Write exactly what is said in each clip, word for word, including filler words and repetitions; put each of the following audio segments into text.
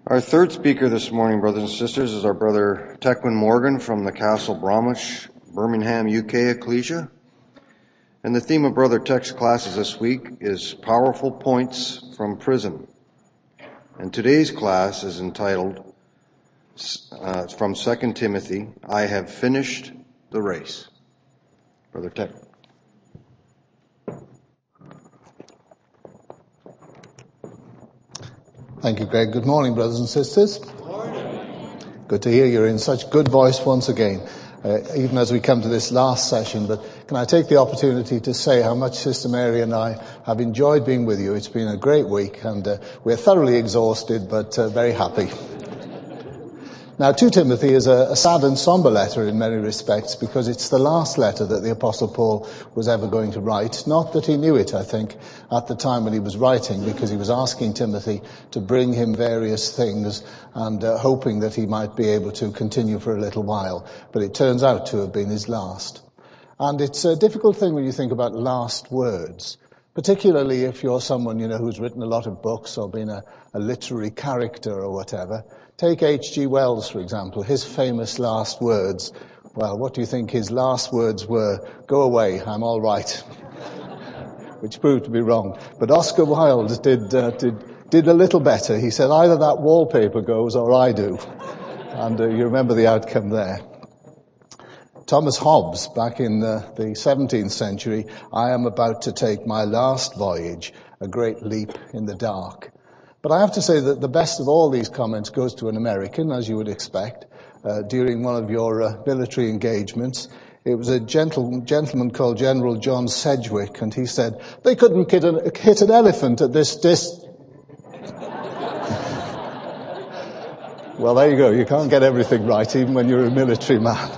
Our third speaker this morning, brothers and sisters, is our brother Techwin Morgan from the Castle Bromwich, Birmingham, U K Ecclesia. And the theme of Brother Tech's classes this week is Powerful Points from Prison. And today's class is entitled, uh, from Second Timothy, I have finished the race. Brother Tech. Thank you, Greg. Good morning, brothers and sisters. Good morning. Good to hear you're in such good voice once again, uh, even as we come to this last session. But can I take the opportunity to say how much Sister Mary and I have enjoyed being with you. It's been a great week, and uh, we're thoroughly exhausted, but uh, very happy. Now, Second Timothy is a, a sad and somber letter in many respects, because it's the last letter that the Apostle Paul was ever going to write. Not that he knew it, I think, at the time when he was writing, because he was asking Timothy to bring him various things and uh, hoping that he might be able to continue for a little while. But it turns out to have been his last. And it's a difficult thing when you think about last words, particularly if you're someone, you know, who's written a lot of books or been a, a literary character or whatever. Take H G Wells, for example, his famous last words. Well, what do you think his last words were? Go away, I'm all right. Which proved to be wrong. But Oscar Wilde did, uh, did, did a little better. He said, either that wallpaper goes or I do. And uh, you remember the outcome there. Thomas Hobbes, back in uh, the seventeenth century, I am about to take my last voyage, a great leap in the dark. But I have to say that the best of all these comments goes to an American, as you would expect, uh, during one of your uh, military engagements. It was a gentle, gentleman called General John Sedgwick, and he said, they couldn't hit an, hit an elephant at this distance. Well, there you go. You can't get everything right, even when you're a military man.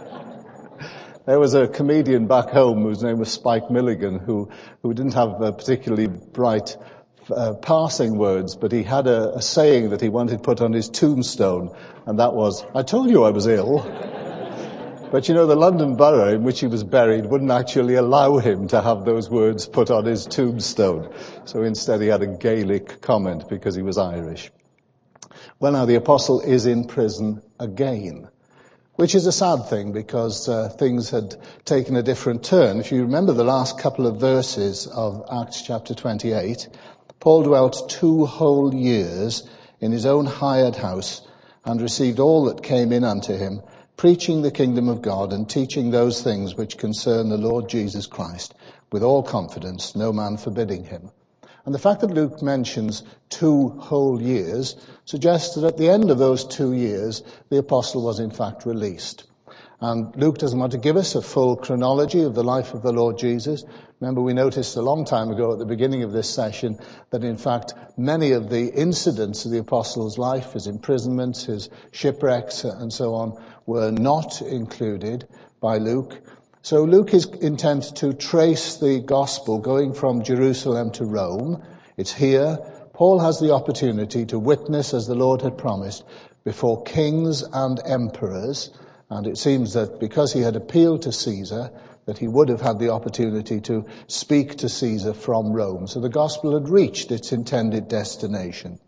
There was a comedian back home whose name was Spike Milligan, who, who didn't have a particularly bright Uh, passing words, but he had a, a saying that he wanted put on his tombstone, and that was, I told you I was ill. But you know, the London borough in which he was buried wouldn't actually allow him to have those words put on his tombstone. So instead he had a Gaelic comment because he was Irish. Well, now the apostle is in prison again, which is a sad thing because uh, things had taken a different turn. If you remember the last couple of verses of Acts chapter twenty-eight, Paul dwelt two whole years in his own hired house and received all that came in unto him, preaching the kingdom of God and teaching those things which concern the Lord Jesus Christ, with all confidence, no man forbidding him. And the fact that Luke mentions two whole years suggests that at the end of those two years, the apostle was in fact released. And Luke doesn't want to give us a full chronology of the life of the Lord Jesus. Remember, we noticed a long time ago at the beginning of this session that in fact many of the incidents of the apostle's life, his imprisonments, his shipwrecks and so on, were not included by Luke. So Luke is intent to trace the gospel going from Jerusalem to Rome. It's here. Paul has the opportunity to witness, as the Lord had promised, before kings and emperors. And it seems that because he had appealed to Caesar, that he would have had the opportunity to speak to Caesar from Rome. So the gospel had reached its intended destination.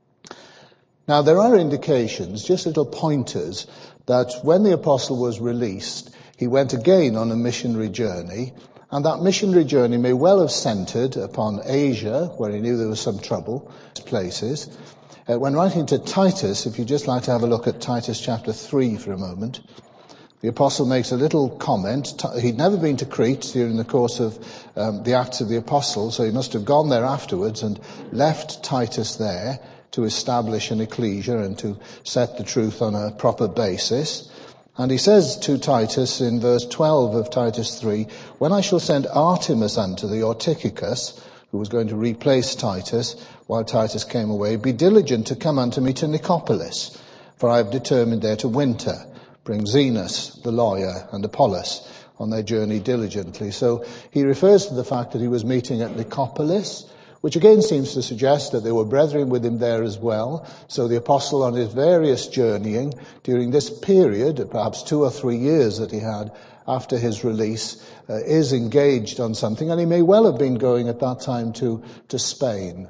Now there are indications, just little pointers, that when the apostle was released, he went again on a missionary journey, and that missionary journey may well have centered upon Asia, where he knew there was some trouble, places. Uh, when writing to Titus, if you'd just like to have a look at Titus chapter three for a moment, the apostle makes a little comment. He'd never been to Crete during the course of um, the Acts of the Apostles, so he must have gone there afterwards and left Titus there to establish an ecclesia and to set the truth on a proper basis. And he says to Titus in verse twelve of Titus three, when I shall send Artemas unto thee, or Tychicus, who was going to replace Titus while Titus came away, be diligent to come unto me to Nicopolis, for I have determined there to winter. Bring Zenas, the lawyer, and Apollos on their journey diligently. So he refers to the fact that he was meeting at Nicopolis, which again seems to suggest that there were brethren with him there as well. So the apostle on his various journeying during this period, perhaps two or three years that he had after his release, uh, is engaged on something, and he may well have been going at that time to, to Spain.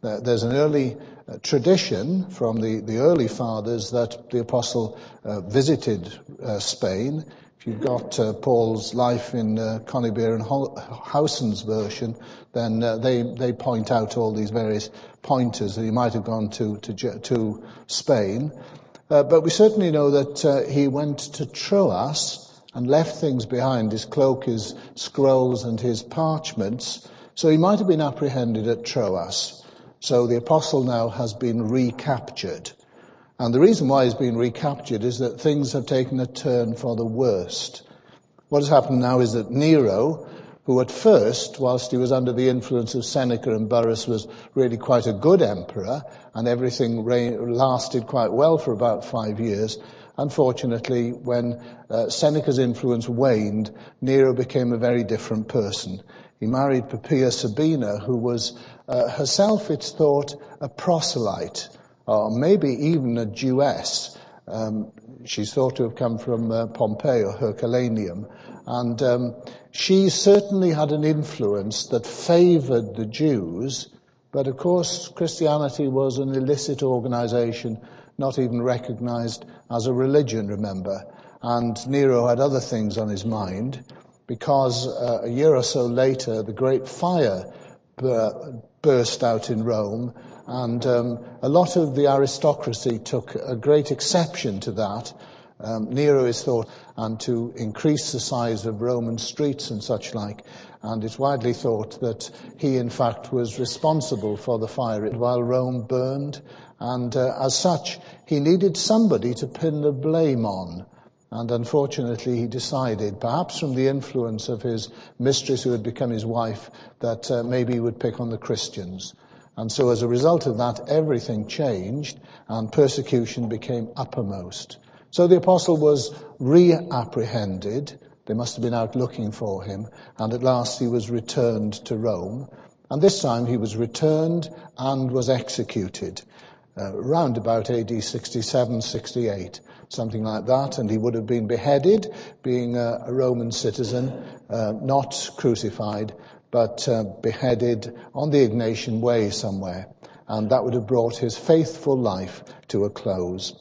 There's an early uh, tradition from the, the early fathers that the apostle uh, visited uh, Spain. If you've got uh, Paul's life in uh, Conybeare and Howson's version, then uh, they they point out all these various pointers that he might have gone to to, to Spain. Uh, but we certainly know that uh, he went to Troas and left things behind, his cloak, his scrolls and his parchments. So he might have been apprehended at Troas. So the apostle now has been recaptured. And the reason why he's been recaptured is that things have taken a turn for the worst. What has happened now is that Nero, who at first, whilst he was under the influence of Seneca and Burrus, was really quite a good emperor, and everything lasted quite well for about five years, unfortunately, when uh, Seneca's influence waned, Nero became a very different person. He married Poppaea Sabina, who was uh, herself, it's thought, a proselyte, or maybe even a Jewess. Um, she's thought to have come from uh, Pompeii or Herculaneum. And um, she certainly had an influence that favored the Jews. But of course, Christianity was an illicit organization, not even recognized as a religion, remember. And Nero had other things on his mind, because uh, a year or so later, the Great Fire bur- burst out in Rome, and um, a lot of the aristocracy took a great exception to that. Um, Nero is thought, and to increase the size of Roman streets and such like, and it's widely thought that he in fact was responsible for the fire while Rome burned, and uh, as such he needed somebody to pin the blame on. And unfortunately he decided, perhaps from the influence of his mistress who had become his wife, that uh, maybe he would pick on the Christians. And so as a result of that, everything changed and persecution became uppermost. So the apostle was reapprehended. They must have been out looking for him. And at last he was returned to Rome. And this time he was returned and was executed. Uh, round about A D sixty-seven, sixty-eight, something like that. And he would have been beheaded, being a, a Roman citizen, uh, not crucified, but uh, beheaded on the Ignatian Way somewhere. And that would have brought his faithful life to a close.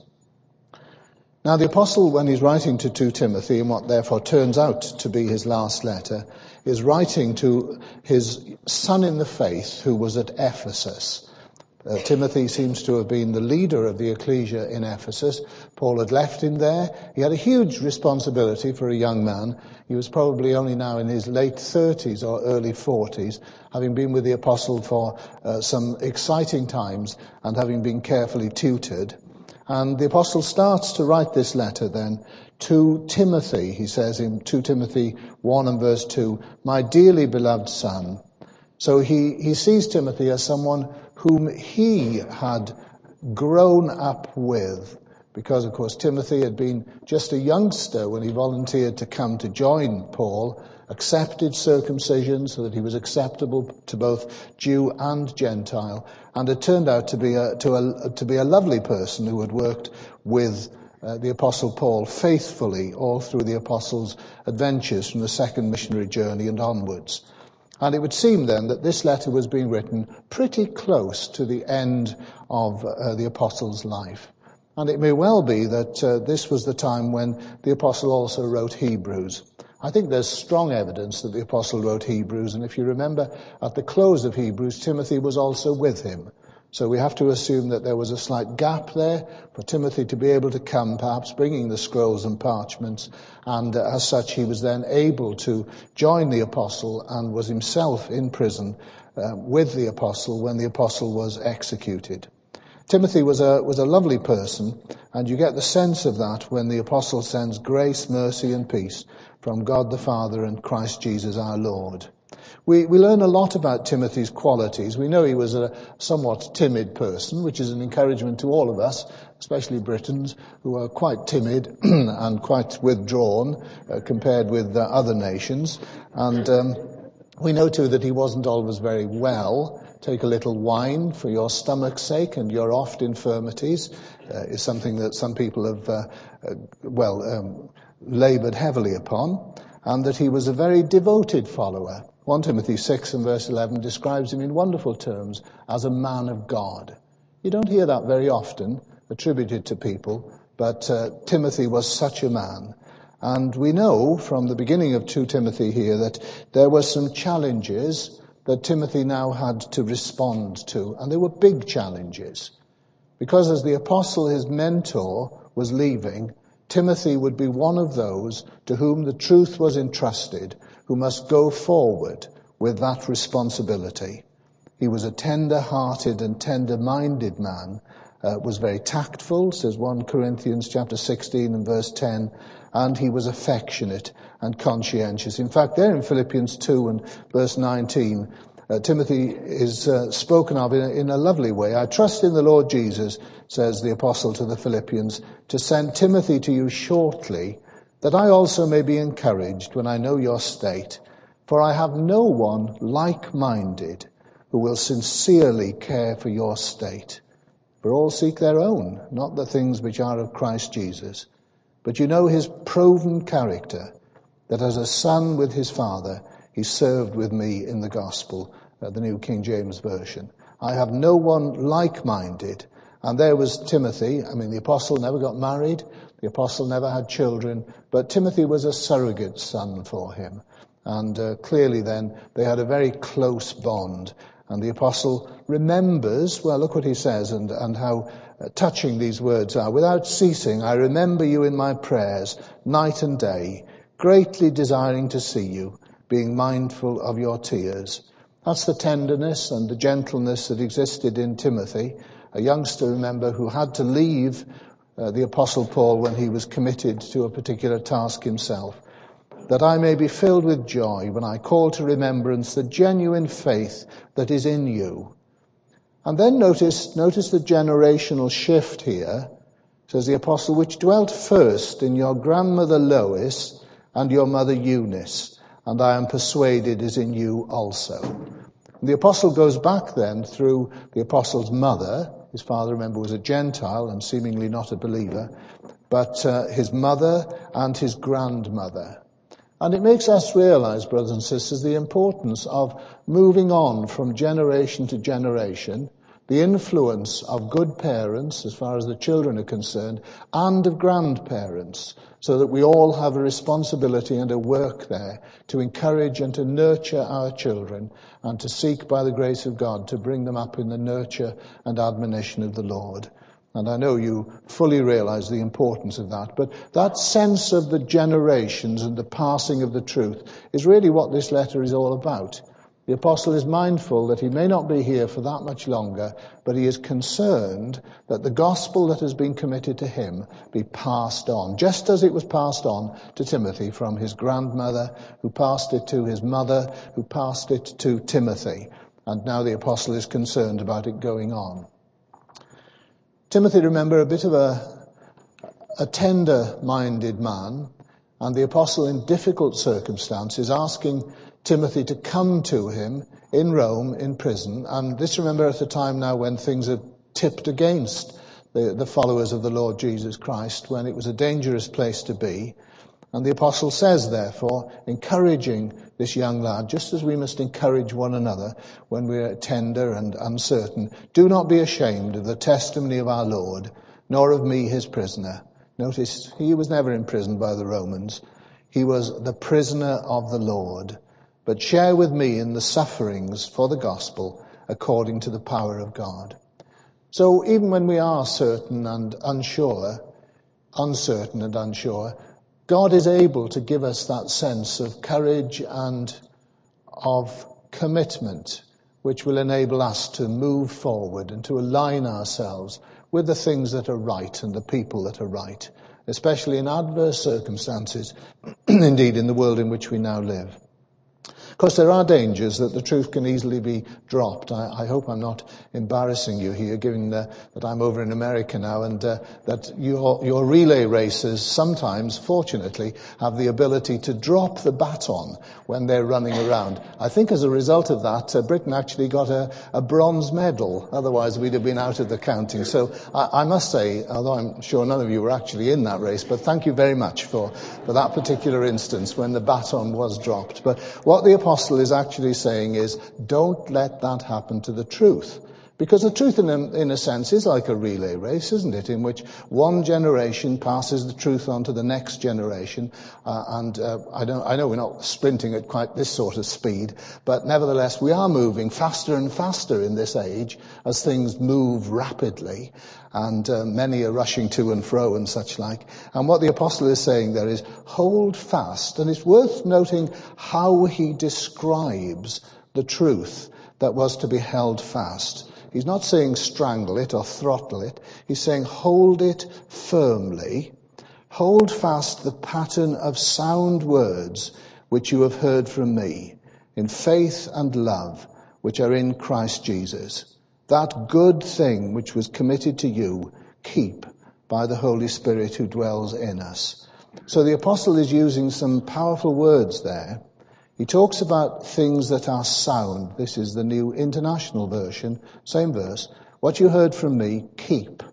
Now the apostle, when he's writing to Second Timothy, and what therefore turns out to be his last letter, is writing to his son in the faith who was at Ephesus. Uh, Timothy seems to have been the leader of the ecclesia in Ephesus. Paul had left him there. He had a huge responsibility for a young man. He was probably only now in his late thirties or early forties, having been with the apostle for uh, some exciting times and having been carefully tutored. And the apostle starts to write this letter then to Timothy. He says in Second Timothy one and verse two, "My dearly beloved son." So he, he sees Timothy as someone whom he had grown up with, because of course Timothy had been just a youngster when he volunteered to come to join Paul, accepted circumcision so that he was acceptable to both Jew and Gentile, and it turned out to be a, to a, to be a lovely person who had worked with uh, the Apostle Paul faithfully all through the Apostle's adventures from the second missionary journey and onwards. And it would seem then that this letter was being written pretty close to the end of uh, the Apostle's life. And it may well be that uh, this was the time when the Apostle also wrote Hebrews. I think there's strong evidence that the Apostle wrote Hebrews, and if you remember, at the close of Hebrews, Timothy was also with him. So we have to assume that there was a slight gap there for Timothy to be able to come, perhaps bringing the scrolls and parchments, and uh, as such he was then able to join the apostle and was himself in prison uh, with the apostle when the apostle was executed. Timothy was a was a lovely person, and you get the sense of that when the apostle sends grace, mercy and peace from God the Father and Christ Jesus our Lord. We, we learn a lot about Timothy's qualities. We know he was a somewhat timid person, which is an encouragement to all of us, especially Britons, who are quite timid and quite withdrawn uh, compared with uh, other nations. And um, we know too that he wasn't always very well. Take a little wine for your stomach's sake and your oft infirmities uh, is something that some people have, uh, uh, well, um, labored heavily upon. And that he was a very devoted follower. First Timothy six and verse eleven describes him in wonderful terms as a man of God. You don't hear that very often attributed to people, but uh, Timothy was such a man. And we know from the beginning of Second Timothy here that there were some challenges that Timothy now had to respond to, and they were big challenges. Because as the apostle, his mentor, was leaving, Timothy would be one of those to whom the truth was entrusted, who must go forward with that responsibility. He was a tender-hearted and tender-minded man, uh, was very tactful, says First Corinthians chapter sixteen and verse ten, and he was affectionate and conscientious. In fact, there in Philippians two and verse nineteen, uh, Timothy is uh, spoken of in a, in a lovely way. I trust in the Lord Jesus, says the apostle to the Philippians, to send Timothy to you shortly, that I also may be encouraged when I know your state. For I have no one like-minded who will sincerely care for your state. For all seek their own, not the things which are of Christ Jesus. But you know his proven character, that as a son with his father, he served with me in the gospel, uh, the New King James Version. I have no one like-minded. And there was Timothy. I mean, the apostle never got married. The apostle never had children. But Timothy was a surrogate son for him. And uh, clearly then, they had a very close bond. And the apostle remembers, well, look what he says and, and how uh, touching these words are. Without ceasing, I remember you in my prayers, night and day, greatly desiring to see you, being mindful of your tears. That's the tenderness and the gentleness that existed in Timothy, a youngster, remember, who had to leave uh, the apostle Paul when he was committed to a particular task himself. That I may be filled with joy when I call to remembrance the genuine faith that is in you. And then notice, notice the generational shift here, says the apostle, which dwelt first in your grandmother Lois and your mother Eunice, and I am persuaded is in you also. And the apostle goes back then through the apostle's mother. His father, remember, was a Gentile and seemingly not a believer, but uh, his mother and his grandmother. And it makes us realize, brothers and sisters, the importance of moving on from generation to generation, the influence of good parents, as far as the children are concerned, and of grandparents, so that we all have a responsibility and a work there to encourage and to nurture our children and to seek by the grace of God to bring them up in the nurture and admonition of the Lord. And I know you fully realize the importance of that. But that sense of the generations and the passing of the truth is really what this letter is all about. The apostle is mindful that he may not be here for that much longer, but he is concerned that the gospel that has been committed to him be passed on, just as it was passed on to Timothy from his grandmother, who passed it to his mother, who passed it to Timothy. And now the apostle is concerned about it going on. Timothy, remember, a bit of a, a tender-minded man, and the apostle in difficult circumstances asking Timothy to come to him in Rome, in prison. And this, remember, at a time now when things are tipped against the, the followers of the Lord Jesus Christ, when it was a dangerous place to be. And the apostle says, therefore, encouraging this young lad, just as we must encourage one another when we're tender and uncertain, do not be ashamed of the testimony of our Lord, nor of me, his prisoner. Notice, he was never imprisoned by the Romans. He was the prisoner of the Lord. But share with me in the sufferings for the gospel according to the power of God. So even when we are certain and unsure, uncertain and unsure, God is able to give us that sense of courage and of commitment, which will enable us to move forward and to align ourselves with the things that are right and the people that are right, especially in adverse circumstances, indeed in the world in which we now live. Of course, there are dangers that the truth can easily be dropped. I, I hope I'm not embarrassing you here, given uh, that I'm over in America now, and uh, that your, your relay racers sometimes, fortunately, have the ability to drop the baton when they're running around. I think as a result of that, uh, Britain actually got a, a bronze medal. Otherwise, we'd have been out of the counting. So I, I must say, although I'm sure none of you were actually in that race, but thank you very much for, for that particular instance when the baton was dropped. But what the apostle is actually saying is, don't let that happen to the truth. Because the truth, in a, in a sense, is like a relay race, isn't it? In which one generation passes the truth on to the next generation. Uh, and uh, I, don't, I know we're not sprinting at quite this sort of speed, but nevertheless, we are moving faster and faster in this age as things move rapidly. And uh, many are rushing to and fro and such like. And what the apostle is saying there is, hold fast. And it's worth noting how he describes the truth that was to be held fast. He's not saying strangle it or throttle it. He's saying hold it firmly. Hold fast the pattern of sound words which you have heard from me, in faith and love, which are in Christ Jesus. That good thing which was committed to you, keep by the Holy Spirit who dwells in us. So the apostle is using some powerful words there. He talks about things that are sound. This is the New International Version, same verse. What you heard from me, keep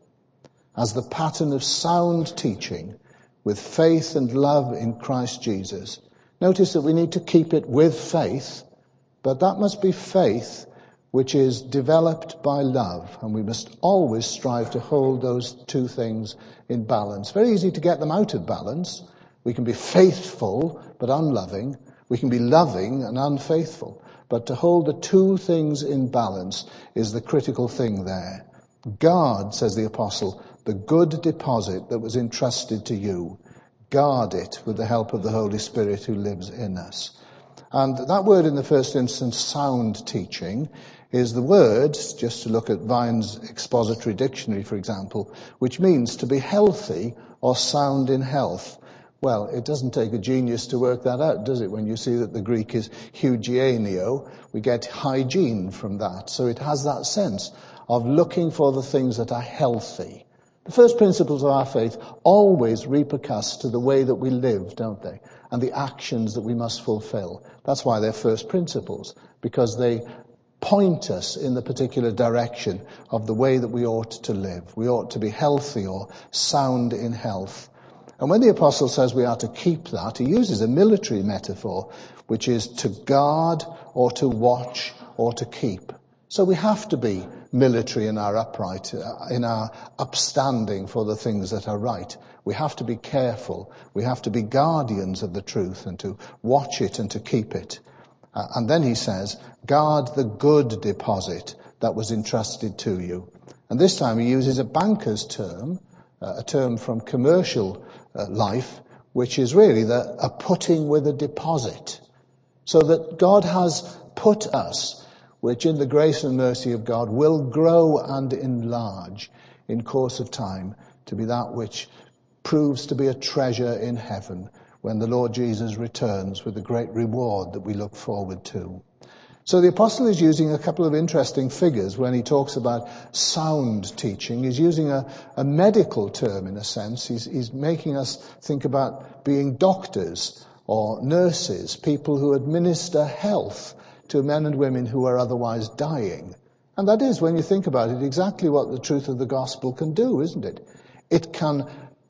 as the pattern of sound teaching with faith and love in Christ Jesus. Notice that we need to keep it with faith, but that must be faith which is developed by love, and we must always strive to hold those two things in balance. Very easy to get them out of balance. We can be faithful but unloving. We can be loving and unfaithful. But to hold the two things in balance is the critical thing there. Guard, says the apostle, the good deposit that was entrusted to you. Guard it with the help of the Holy Spirit who lives in us. And that word in the first instance, sound teaching, is the word, just to look at Vine's expository dictionary, for example, which means to be healthy or sound in health. Well, it doesn't take a genius to work that out, does it? When you see that the Greek is hygienio, we get hygiene from that. So it has that sense of looking for the things that are healthy. The first principles of our faith always repercuss to the way that we live, don't they? And the actions that we must fulfill. That's why they're first principles, because they point us in the particular direction of the way that we ought to live. We ought to be healthy or sound in health. And when the apostle says we are to keep that, he uses a military metaphor, which is to guard or to watch or to keep. So we have to be military in our upright, in our upstanding for the things that are right. We have to be careful. We have to be guardians of the truth and to watch it and to keep it. Uh, and then he says, guard the good deposit that was entrusted to you. And this time he uses a banker's term, uh, a term from commercial uh, life, which is really the, a putting with a deposit. So that God has put us, which in the grace and mercy of God will grow and enlarge in course of time to be that which proves to be a treasure in heaven when the Lord Jesus returns with the great reward that we look forward to. So the apostle is using a couple of interesting figures when he talks about sound teaching. He's using a, a medical term in a sense. He's, he's making us think about being doctors or nurses, people who administer health to men and women who are otherwise dying. And that is, when you think about it, exactly what the truth of the gospel can do, isn't it? It can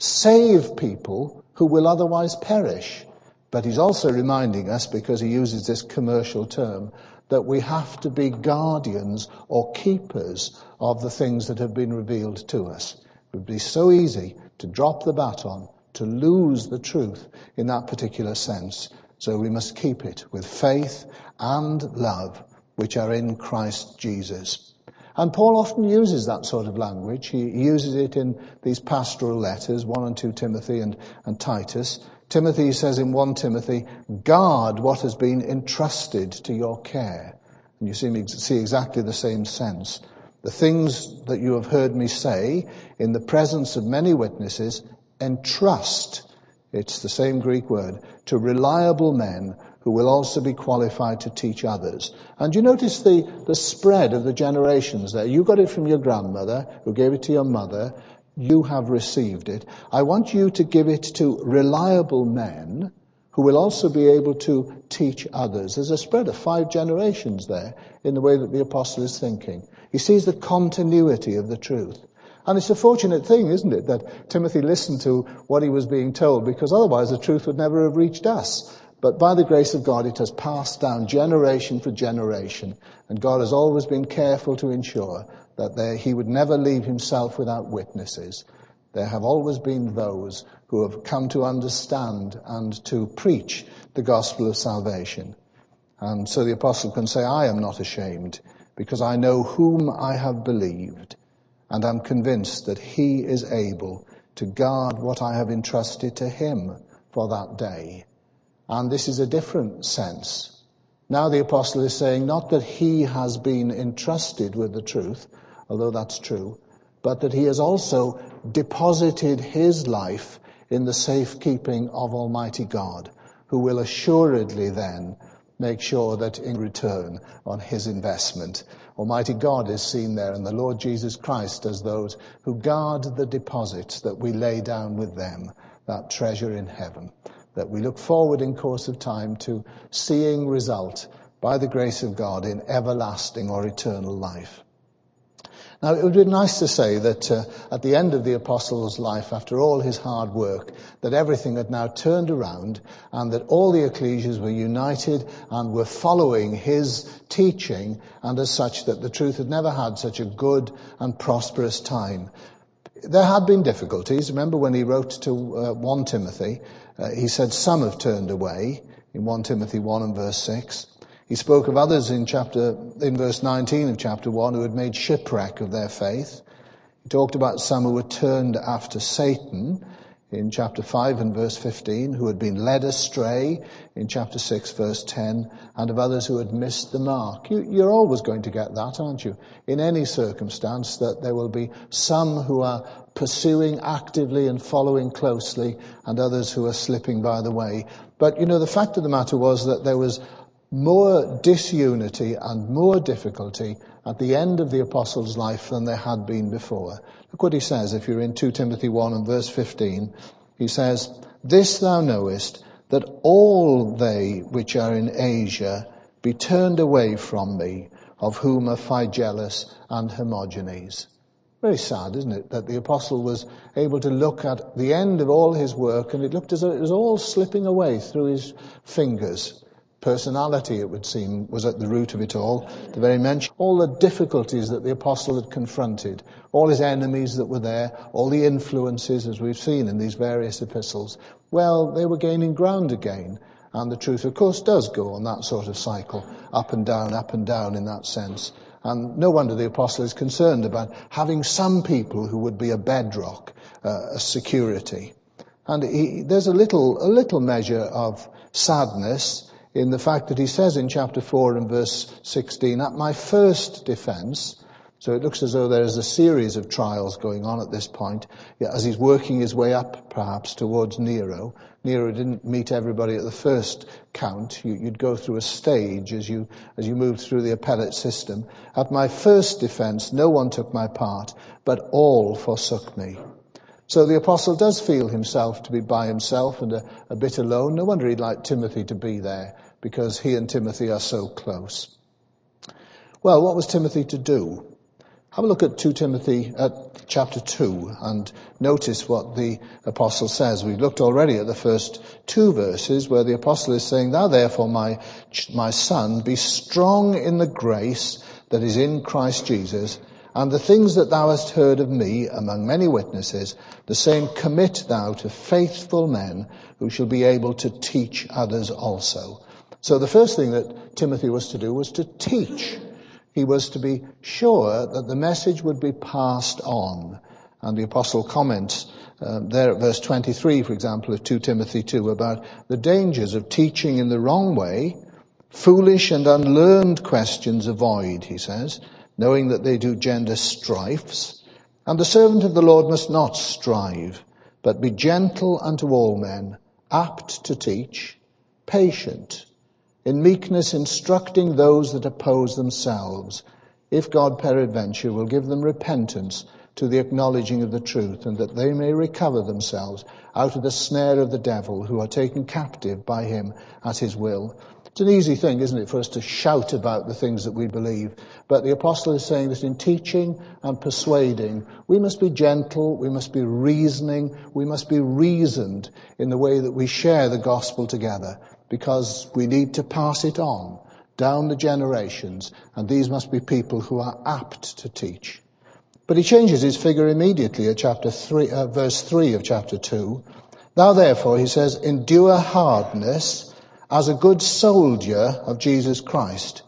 save people who will otherwise perish. But he's also reminding us, because he uses this commercial term, that we have to be guardians or keepers of the things that have been revealed to us. It would be so easy to drop the baton, to lose the truth in that particular sense. So we must keep it with faith and love, which are in Christ Jesus. And Paul often uses that sort of language. He uses it in these pastoral letters, one and two Timothy and, and Titus. Timothy says in First Timothy, guard what has been entrusted to your care. And you see, see exactly the same sense. The things that you have heard me say in the presence of many witnesses, entrust, it's the same Greek word, to reliable men who will also be qualified to teach others. And you notice the, the spread of the generations there. You got it from your grandmother, who gave it to your mother. You have received it. I want you to give it to reliable men who will also be able to teach others. There's a spread of five generations there in the way that the apostle is thinking. He sees the continuity of the truth. And it's a fortunate thing, isn't it, that Timothy listened to what he was being told, because otherwise the truth would never have reached us. But by the grace of God, it has passed down generation for generation. And God has always been careful to ensure that there, he would never leave himself without witnesses. There have always been those who have come to understand and to preach the gospel of salvation. And so the apostle can say, I am not ashamed, because I know whom I have believed, and am convinced that he is able to guard what I have entrusted to him for that day. And this is a different sense. Now the apostle is saying not that he has been entrusted with the truth, although that's true, but that he has also deposited his life in the safekeeping of Almighty God, who will assuredly then make sure that in return on his investment, Almighty God is seen there, and the Lord Jesus Christ as those who guard the deposits that we lay down with them, that treasure in heaven, that we look forward in course of time to seeing result by the grace of God in everlasting or eternal life. Now, it would be nice to say that uh, at the end of the apostle's life, after all his hard work, that everything had now turned around and that all the ecclesias were united and were following his teaching, and as such that the truth had never had such a good and prosperous time. There had been difficulties. Remember when he wrote to uh, First Timothy, uh, he said some have turned away in First Timothy one and verse six. He spoke of others in chapter, in verse nineteen of chapter one who had made shipwreck of their faith. He talked about some who were turned after Satan in chapter five and verse fifteen, who had been led astray in chapter six verse ten, and of others who had missed the mark. You, you're always going to get that, aren't you? In any circumstance, that there will be some who are pursuing actively and following closely, and others who are slipping by the way. But, you know, the fact of the matter was that there was more disunity and more difficulty at the end of the apostle's life than there had been before. Look what he says, if you're in Second Timothy one and verse fifteen. He says, "This thou knowest, that all they which are in Asia be turned away from me, of whom are Phygellus and Hermogenes." Very sad, isn't it, that the apostle was able to look at the end of all his work, and it looked as though it was all slipping away through his fingers. Personality, it would seem, was at the root of it all. The very mention, all the difficulties that the apostle had confronted, all his enemies that were there, all the influences, as we've seen in these various epistles, well, they were gaining ground again. And the truth, of course, does go on that sort of cycle, up and down, up and down in that sense. And no wonder the apostle is concerned about having some people who would be a bedrock, uh, a security. And he, there's a little, a little measure of sadness in the fact that he says in chapter four and verse sixteen, "At my first defense," so it looks as though there is a series of trials going on at this point, as he's working his way up perhaps towards Nero. Nero didn't meet everybody at the first count. You, you'd go through a stage as you, as you moved through the appellate system. "At my first defense, no one took my part, but all forsook me." So the apostle does feel himself to be by himself and a, a bit alone. No wonder he'd like Timothy to be there, because he and Timothy are so close. Well, what was Timothy to do? Have a look at Second Timothy at chapter two and notice what the apostle says. We've looked already at the first two verses where the apostle is saying, "Thou therefore, my, my son, be strong in the grace that is in Christ Jesus, and the things that thou hast heard of me among many witnesses, the same commit thou to faithful men who shall be able to teach others also." So the first thing that Timothy was to do was to teach. He was to be sure that the message would be passed on. And the apostle comments uh, there at verse twenty-three, for example, of Second Timothy two, about the dangers of teaching in the wrong way. "Foolish and unlearned questions avoid," he says, "knowing that they do gender strifes. And the servant of the Lord must not strive, but be gentle unto all men, apt to teach, patient, in meekness instructing those that oppose themselves, if God peradventure will give them repentance to the acknowledging of the truth, and that they may recover themselves out of the snare of the devil, who are taken captive by him at his will." It's an easy thing, isn't it, for us to shout about the things that we believe. But the apostle is saying that in teaching and persuading, we must be gentle, we must be reasoning, we must be reasoned in the way that we share the gospel together. because we need to pass it on down the generations, and these must be people who are apt to teach. But he changes his figure immediately at chapter three, uh, verse three of chapter two. Now therefore, he says, endure hardness as a good soldier of Jesus Christ.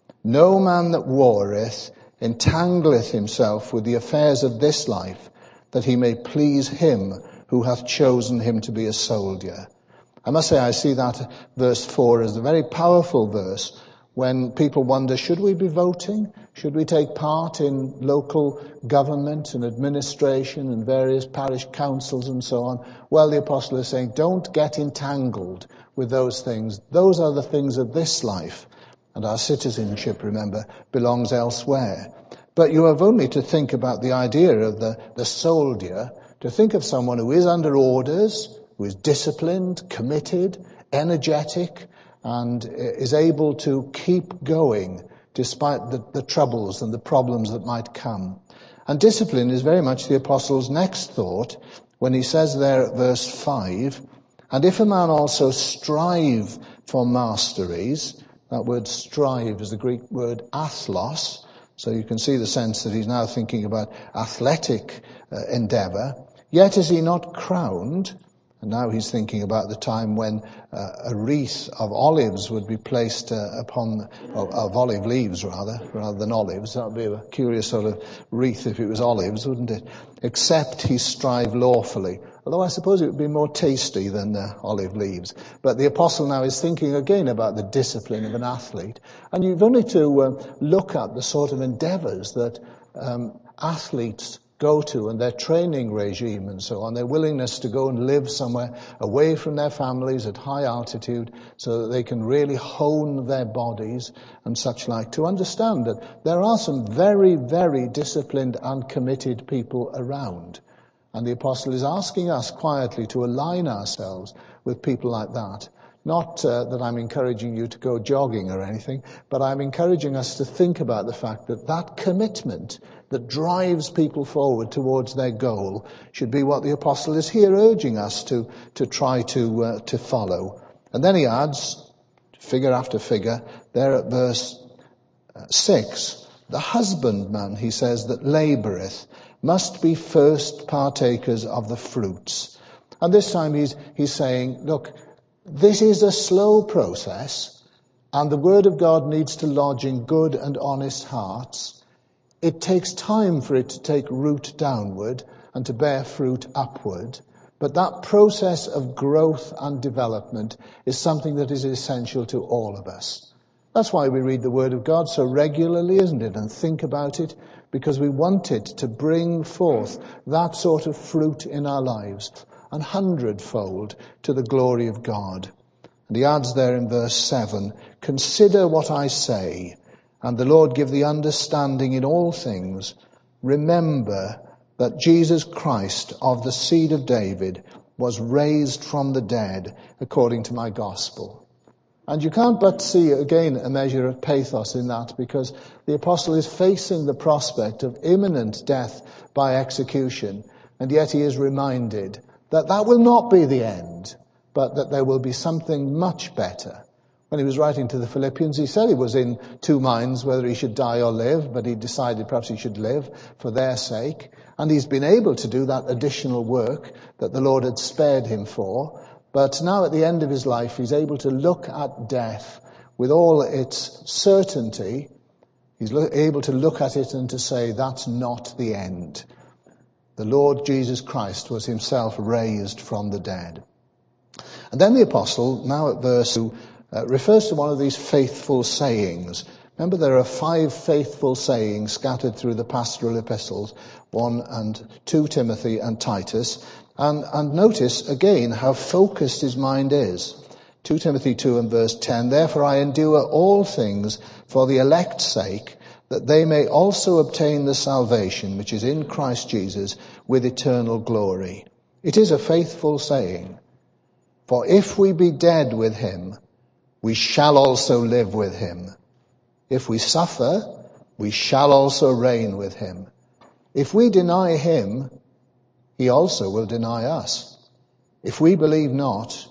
No man that warreth entangleth himself with the affairs of this life, that he may please him who hath chosen him to be a soldier. I must say I see that verse four as a very powerful verse when people wonder, should we be voting? Should we take part in local government and administration and various parish councils and so on? Well, the apostle is saying, don't get entangled with those things. Those are the things of this life. And our citizenship, remember, belongs elsewhere. But you have only to think about the idea of the, the soldier, to think of someone who is under orders, who is disciplined, committed, energetic, and is able to keep going despite the, the troubles and the problems that might come. And discipline is very much the apostle's next thought when he says there at verse five, and if a man also strive for masteries, that word strive is the Greek word athlos, so you can see the sense that he's now thinking about athletic uh, endeavor, yet is he not crowned. And now he's thinking about the time when uh, a wreath of olives would be placed uh, upon, of, of olive leaves rather, rather than olives. That would be a curious sort of wreath if it was olives, wouldn't it? Except he strive lawfully. Although I suppose it would be more tasty than uh, olive leaves. But the apostle now is thinking again about the discipline of an athlete. And you've only to uh, look at the sort of endeavors that um, athletes go to and their training regime and so on, their willingness to go and live somewhere away from their families at high altitude so that they can really hone their bodies and such like, to understand that there are some very, very disciplined and committed people around. And the apostle is asking us quietly to align ourselves with people like that. Not uh, that I'm encouraging you to go jogging or anything, but I'm encouraging us to think about the fact that that commitment that drives people forward towards their goal should be what the apostle is here urging us to, to try to, uh, to follow. And then he adds, figure after figure, there at verse uh, six, the husbandman, he says, that laboureth must be first partakers of the fruits. And this time he's, he's saying, look, this is a slow process, and the word of God needs to lodge in good and honest hearts. It takes time for it to take root downward and to bear fruit upward. But that process of growth and development is something that is essential to all of us. That's why we read the Word of God so regularly, isn't it? And think about it, because we want it to bring forth that sort of fruit in our lives, an hundredfold to the glory of God. And he adds there in verse seven, consider what I say, and the Lord give thee understanding in all things. Remember that Jesus Christ of the seed of David was raised from the dead according to my gospel. And you can't but see again a measure of pathos in that, because the apostle is facing the prospect of imminent death by execution, and yet he is reminded that that will not be the end, but that there will be something much better. When he was writing to the Philippians, he said he was in two minds whether he should die or live, but he decided perhaps he should live for their sake. And he's been able to do that additional work that the Lord had spared him for. But now at the end of his life, he's able to look at death with all its certainty. He's able to look at it and to say, that's not the end. The Lord Jesus Christ was himself raised from the dead. And then the apostle, now at verse two, uh, refers to one of these faithful sayings. Remember, there are five faithful sayings scattered through the pastoral epistles, one and two Timothy and Titus. And, and notice again how focused his mind is. two Timothy two and verse ten, therefore I endure all things for the elect's sake, that they may also obtain the salvation which is in Christ Jesus with eternal glory. It is a faithful saying. For if we be dead with him, we shall also live with him. If we suffer, we shall also reign with him. If we deny him, he also will deny us. If we believe not,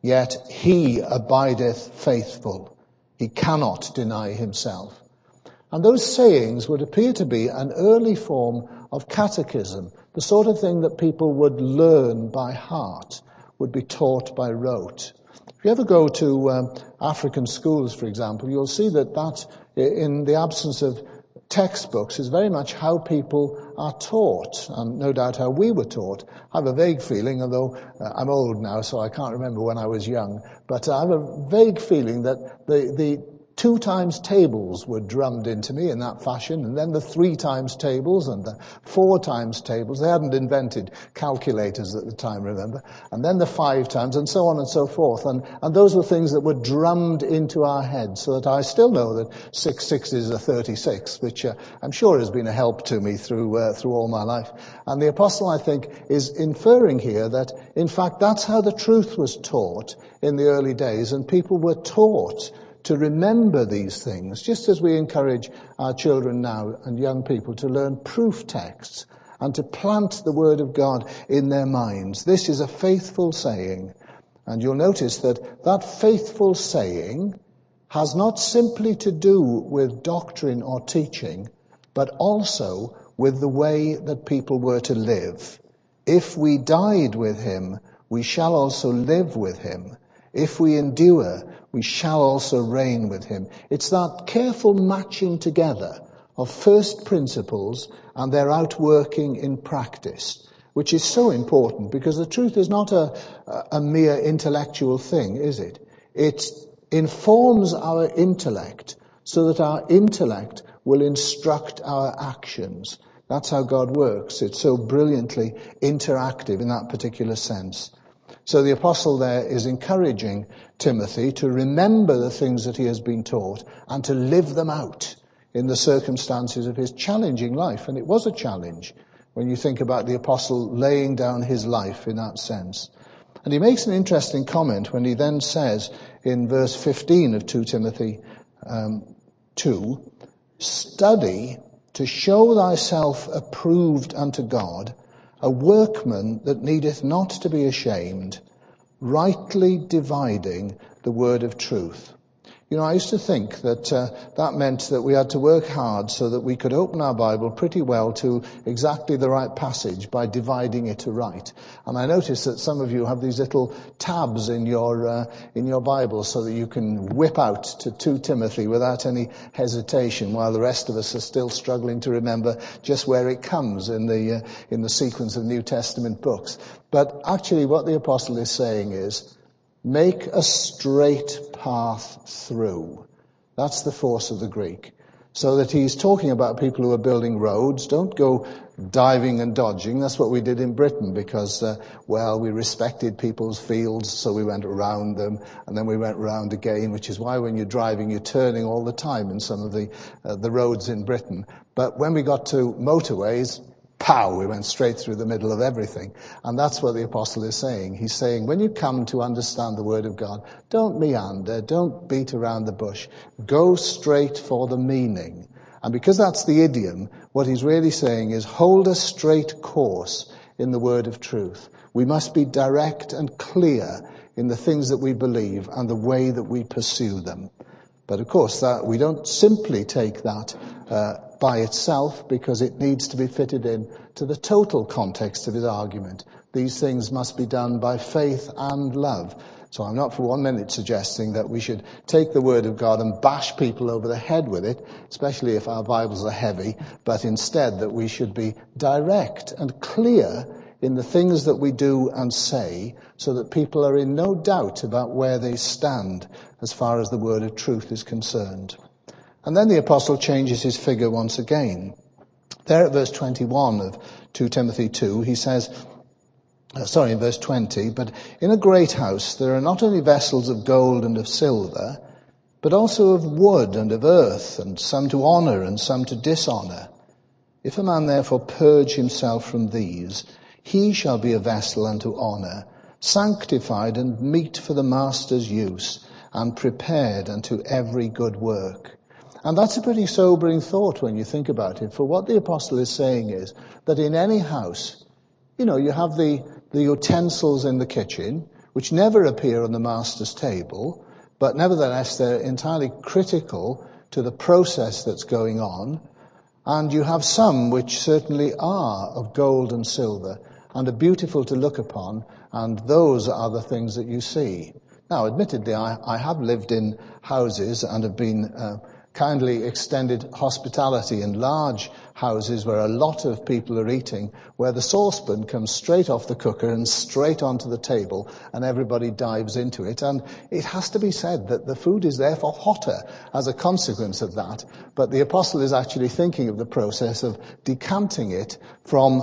yet he abideth faithful. He cannot deny himself. And those sayings would appear to be an early form of catechism, the sort of thing that people would learn by heart, would be taught by rote. If you ever go to um, African schools, for example, you'll see that that, in the absence of textbooks, is very much how people are taught, and no doubt how we were taught. I have a vague feeling, although uh, I'm old now, so I can't remember when I was young, but I have a vague feeling that the, the two times tables were drummed into me in that fashion, and then the three times tables and the four times tables. They hadn't invented calculators at the time, remember? And then the five times, and so on and so forth. And, and those were things that were drummed into our heads, so that I still know that six sixes are thirty-six, which uh, I'm sure has been a help to me through uh, through all my life. And the apostle, I think, is inferring here that, in fact, that's how the truth was taught in the early days, and people were taught to remember these things, just as we encourage our children now and young people to learn proof texts and to plant the Word of God in their minds. This is a faithful saying. And you'll notice that that faithful saying has not simply to do with doctrine or teaching, but also with the way that people were to live. If we died with him, we shall also live with him. If we endure, we shall also reign with him. It's that careful matching together of first principles and their outworking in practice, which is so important, because the truth is not a, a mere intellectual thing, is it? It informs our intellect so that our intellect will instruct our actions. That's how God works. It's so brilliantly interactive in that particular sense. So the apostle there is encouraging Timothy to remember the things that he has been taught and to live them out in the circumstances of his challenging life. And it was a challenge when you think about the apostle laying down his life in that sense. And he makes an interesting comment when he then says in verse fifteen of Second Timothy um, two, study to show thyself approved unto God, a workman that needeth not to be ashamed, rightly dividing the word of truth. You know, I used to think that uh, that meant that we had to work hard so that we could open our Bible pretty well to exactly the right passage by dividing it to right. And I notice that some of you have these little tabs in your uh, in your Bible so that you can whip out to Second Timothy without any hesitation, while the rest of us are still struggling to remember just where it comes in the uh, in the sequence of New Testament books. But actually what the apostle is saying is, make a straight path through. That's the force of the Greek. So that he's talking about people who are building roads. Don't go diving and dodging. That's what we did in Britain because, uh, well, we respected people's fields, so we went around them, and then we went round again, which is why when you're driving, you're turning all the time in some of the uh, the roads in Britain. But when we got to motorways, pow, we went straight through the middle of everything. And that's what the apostle is saying. He's saying, when you come to understand the word of God, don't meander, don't beat around the bush. Go straight for the meaning. And because that's the idiom, what he's really saying is, hold a straight course in the word of truth. We must be direct and clear in the things that we believe and the way that we pursue them. But of course, that we don't simply take that uh, by itself, because it needs to be fitted in to the total context of his argument. These things must be done by faith and love. So I'm not for one minute suggesting that we should take the word of God and bash people over the head with it, especially if our Bibles are heavy, but instead that we should be direct and clear in the things that we do and say, so that people are in no doubt about where they stand as far as the word of truth is concerned. And then the apostle changes his figure once again. There at verse twenty-one of Second Timothy two, he says, uh, sorry, in verse twenty, but in a great house there are not only vessels of gold and of silver, but also of wood and of earth, and some to honour and some to dishonour. If a man therefore purge himself from these, he shall be a vessel unto honour, sanctified and meet for the master's use, and prepared unto every good work. And that's a pretty sobering thought when you think about it. For what the apostle is saying is that in any house, you know, you have the, the utensils in the kitchen, which never appear on the master's table, but nevertheless they're entirely critical to the process that's going on. And you have some which certainly are of gold and silver and are beautiful to look upon, and those are the things that you see. Now, admittedly, I, I have lived in houses and have been uh, kindly extended hospitality in large houses where a lot of people are eating, where the saucepan comes straight off the cooker and straight onto the table, and everybody dives into it. And it has to be said that the food is therefore hotter as a consequence of that. But the apostle is actually thinking of the process of decanting it from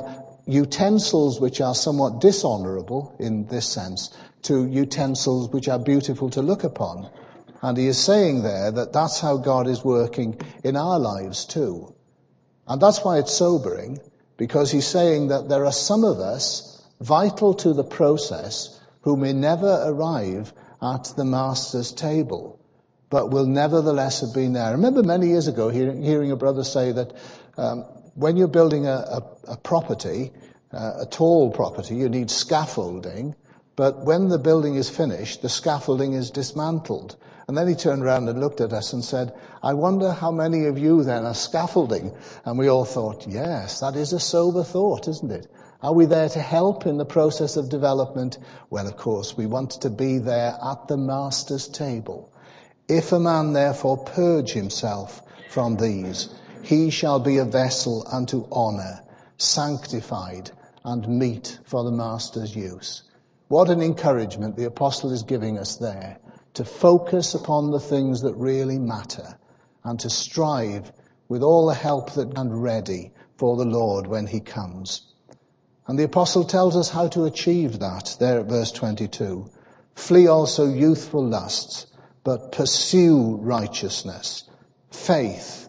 utensils which are somewhat dishonorable in this sense to utensils which are beautiful to look upon. And he is saying there that that's how God is working in our lives too. And that's why it's sobering, because he's saying that there are some of us vital to the process who may never arrive at the master's table, but will nevertheless have been there. I remember many years ago hearing, hearing a brother say that um, when you're building a, a, a property, uh, a tall property, you need scaffolding, but when the building is finished, the scaffolding is dismantled. And then he turned around and looked at us and said, I wonder how many of you then are scaffolding? And we all thought, yes, that is a sober thought, isn't it? Are we there to help in the process of development? Well, of course, we want to be there at the master's table. If a man therefore purge himself from these, he shall be a vessel unto honor, sanctified and meet for the master's use. What an encouragement the apostle is giving us there, to focus upon the things that really matter and to strive with all the help that and ready for the Lord when he comes. And the apostle tells us how to achieve that there at verse twenty-two. Flee also youthful lusts, but pursue righteousness, faith,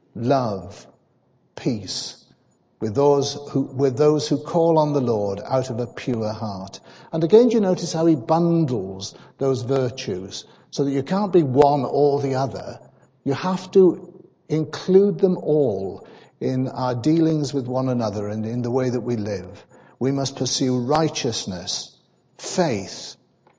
love, peace, with those who, with those who call on the Lord out of a pure heart. And again, you notice how he bundles those virtues so that you can't be one or the other. You have to include them all in our dealings with one another and in the way that we live. We must pursue righteousness, faith,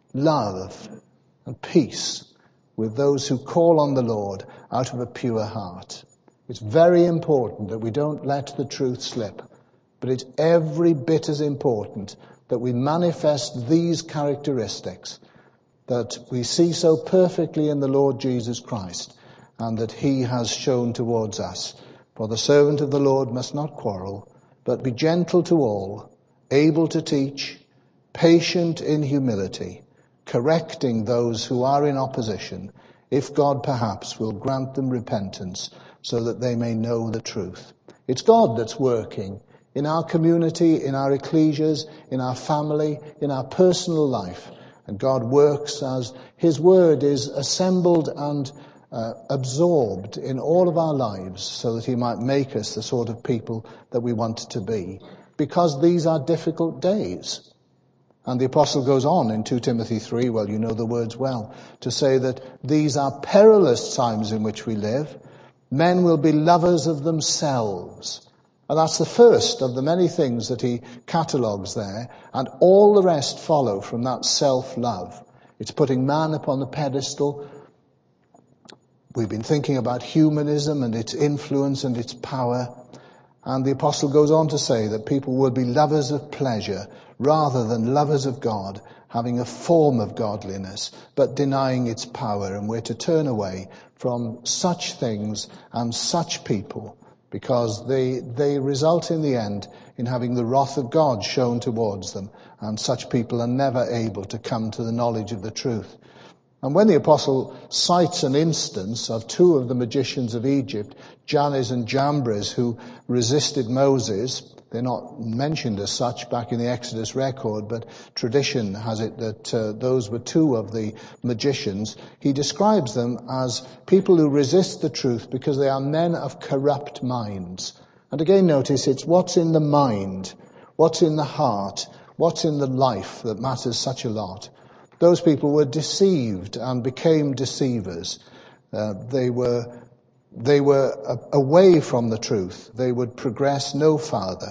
love, and peace with those who call on the Lord out of a pure heart. It's very important that we don't let the truth slip, but it's every bit as important that we manifest these characteristics that we see so perfectly in the Lord Jesus Christ and that he has shown towards us. For the servant of the Lord must not quarrel, but be gentle to all, able to teach, patient in humility, correcting those who are in opposition, if God perhaps will grant them repentance so that they may know the truth. It's God that's working in our community, in our ecclesias, in our family, in our personal life. And God works as his word is assembled and uh, absorbed in all of our lives so that he might make us the sort of people that we want to be. Because these are difficult days. And the apostle goes on in Second Timothy three, well, you know the words well, to say that these are perilous times in which we live. Men will be lovers of themselves. And that's the first of the many things that he catalogues there. And all the rest follow from that self-love. It's putting man upon the pedestal. We've been thinking about humanism and its influence and its power. And the apostle goes on to say that people will be lovers of pleasure rather than lovers of God, having a form of godliness, but denying its power. And we're to turn away from such things and such people, because they they result in the end in having the wrath of God shown towards them, and such people are never able to come to the knowledge of the truth. And when the apostle cites an instance of two of the magicians of Egypt, Jannes and Jambres, who resisted Moses, they're not mentioned as such back in the Exodus record, but tradition has it that uh, those were two of the magicians. He describes them as people who resist the truth because they are men of corrupt minds. And again, notice it's what's in the mind, what's in the heart, what's in the life that matters such a lot. Those people were deceived and became deceivers. Uh, they were They were away from the truth. They would progress no farther.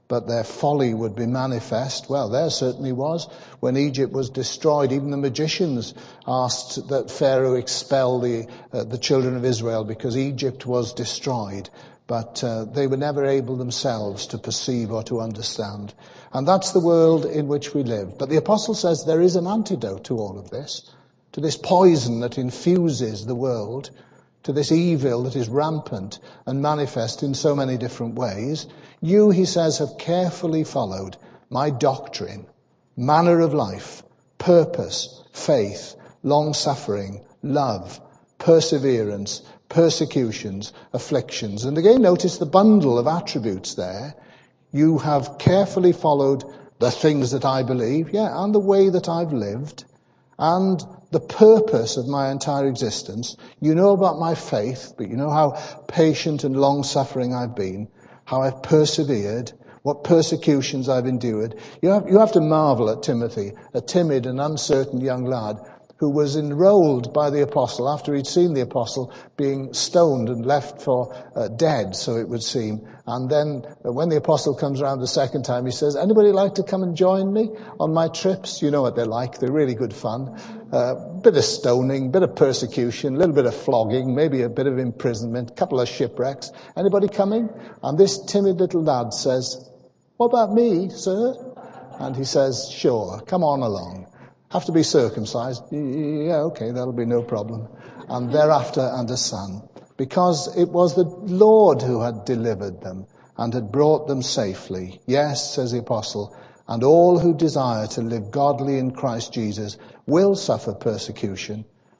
but their folly would be manifest. Well, there certainly was. When Egypt was destroyed, even the magicians asked that Pharaoh expel the, uh, the children of Israel because Egypt was destroyed. But uh, they were never able themselves to perceive or to understand. And that's the world in which we live. But the apostle says there is an antidote to all of this, to this poison that infuses the world, to this evil that is rampant and manifest in so many different ways. You, he says, have carefully followed my doctrine, manner of life, purpose, faith, long-suffering, love, perseverance, persecutions, afflictions. And again, notice the bundle of attributes there. You have carefully followed the things that I believe, yeah, and the way that I've lived, and the purpose of my entire existence. You know about my faith, but you know how patient and long-suffering I've been, how I've persevered, what persecutions I've endured. You have, you have to marvel at Timothy, a timid and uncertain young lad who was enrolled by the apostle after he'd seen the apostle being stoned and left for uh, dead, so it would seem. And then uh, when the apostle comes around the second time, he says, anybody like to come and join me on my trips? You know what they're like. They're really good fun. A uh, bit of stoning, bit of persecution, a little bit of flogging, maybe a bit of imprisonment, a couple of shipwrecks. Anybody coming? And this timid little lad says, what about me, sir? And he says, sure, come on along. Have to be circumcised? Yeah, okay, that'll be no problem. And thereafter, and a son. Because it was the Lord who had delivered them and had brought them safely. Yes, says the apostle, and all who desire to live godly in Christ Jesus will suffer persecution.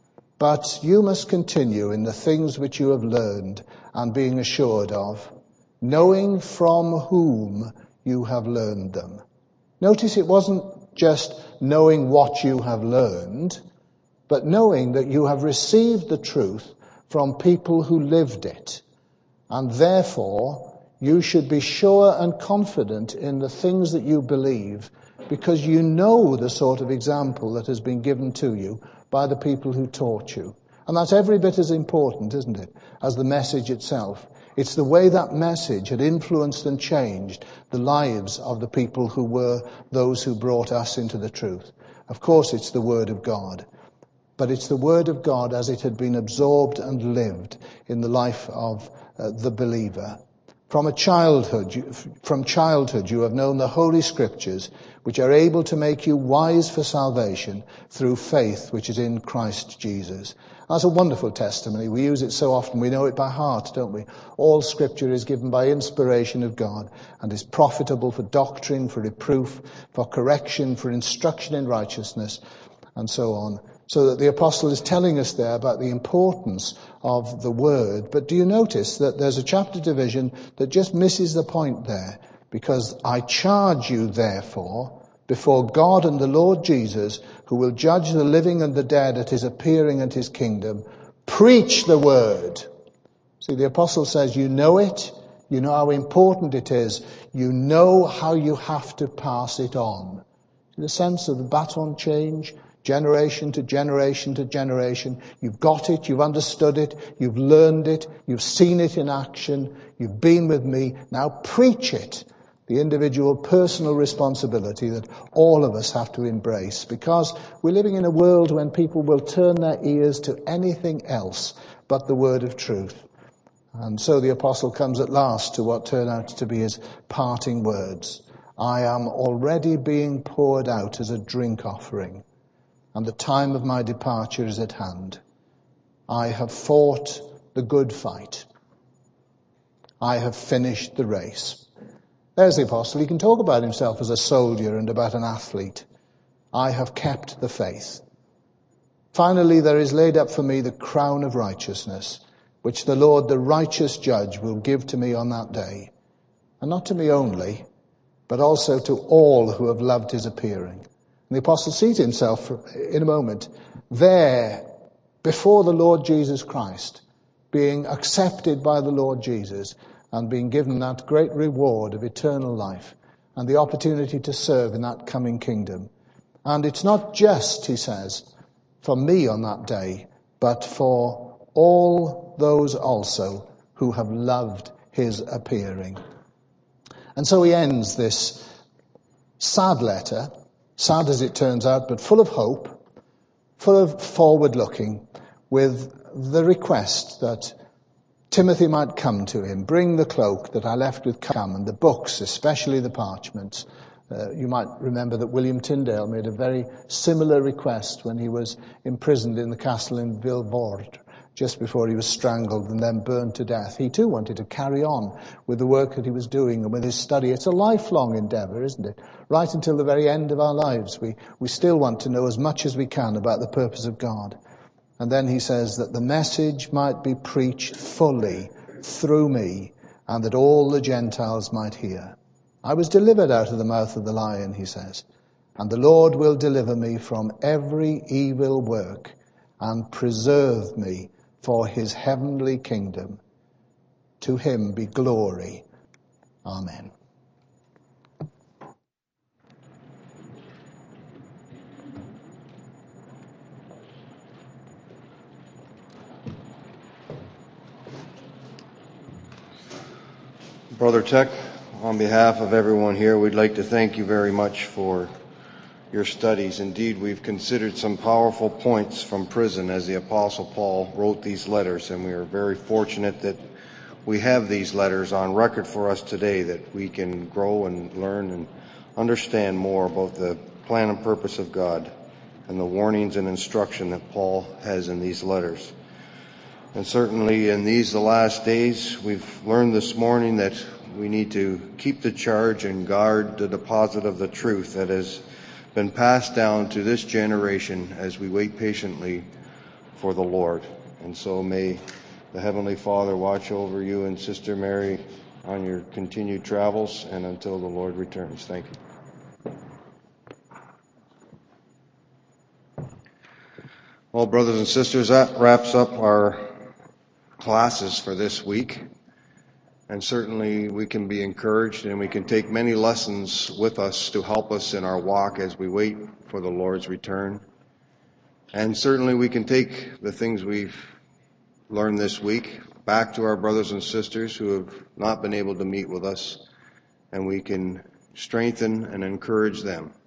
But you must continue in the things which you have learned and being assured of, knowing from whom you have learned them. Notice it wasn't just knowing what you have learned, but knowing that you have received the truth from people who lived it. And therefore, you should be sure and confident in the things that you believe, because you know the sort of example that has been given to you by the people who taught you. And that's every bit as important, isn't it, as the message itself. It's the way that message had influenced and changed the lives of the people who were those who brought us into the truth. Of course, it's the Word of God. But it's the Word of God as it had been absorbed and lived in the life of uh, the believer. From a childhood, you, from childhood you have known the Holy Scriptures, which are able to make you wise for salvation through faith which is in Christ Jesus. That's a wonderful testimony. We use it so often. We know it by heart, don't we? All Scripture is given by inspiration of God and is profitable for doctrine, for reproof, for correction, for instruction in righteousness, and so on. So that the apostle is telling us there about the importance of the Word. But do you notice that there's a chapter division that just misses the point there? Because I charge you, therefore, before God and the Lord Jesus, who will judge the living and the dead at his appearing and his kingdom, preach the Word. See, the apostle says, you know it, you know how important it is, you know how you have to pass it on. In the sense of the baton change, generation to generation to generation. You've got it, you've understood it, you've learned it, you've seen it in action, you've been with me, now preach it. The individual personal responsibility that all of us have to embrace, because we're living in a world when people will turn their ears to anything else but the word of truth. And so the apostle comes at last to what turn out to be his parting words. I am already being poured out as a drink offering, and the time of my departure is at hand. I have fought the good fight. I have finished the race. There's the apostle. He can talk about himself as a soldier and about an athlete. I have kept the faith. Finally, there is laid up for me the crown of righteousness, which the Lord, the righteous judge, will give to me on that day. And not to me only, but also to all who have loved his appearing. And the apostle sees himself in a moment there before the Lord Jesus Christ, being accepted by the Lord Jesus and being given that great reward of eternal life and the opportunity to serve in that coming kingdom. And it's not just, he says, for me on that day, but for all those also who have loved his appearing. And so he ends this sad letter, sad as it turns out, but full of hope, full of forward-looking, with the request that Timothy might come to him, bring the cloak that I left with Cam and the books, especially the parchments. Uh, you might remember that William Tyndale made a very similar request when he was imprisoned in the castle in Vilvoorde, just before he was strangled and then burned to death. He too wanted to carry on with the work that he was doing and with his study. It's a lifelong endeavor, isn't it? Right until the very end of our lives, we, we still want to know as much as we can about the purpose of God. And then he says that the message might be preached fully through me and that all the Gentiles might hear. I was delivered out of the mouth of the lion, he says, and the Lord will deliver me from every evil work and preserve me for his heavenly kingdom. To him be glory. Amen. Brother Tech, on behalf of everyone here, we'd like to thank you very much for your studies. Indeed, we've considered some powerful points from prison as the Apostle Paul wrote these letters, and we are very fortunate that we have these letters on record for us today, that we can grow and learn and understand more about the plan and purpose of God and the warnings and instruction that Paul has in these letters. And certainly in these, the last days, we've learned this morning that we need to keep the charge and guard the deposit of the truth that has been passed down to this generation as we wait patiently for the Lord. And so may the Heavenly Father watch over you and Sister Mary on your continued travels and until the Lord returns. Thank you. Well, brothers and sisters, that wraps up our classes for this week. And certainly we can be encouraged and we can take many lessons with us to help us in our walk as we wait for the Lord's return. And certainly we can take the things we've learned this week back to our brothers and sisters who have not been able to meet with us, and we can strengthen and encourage them.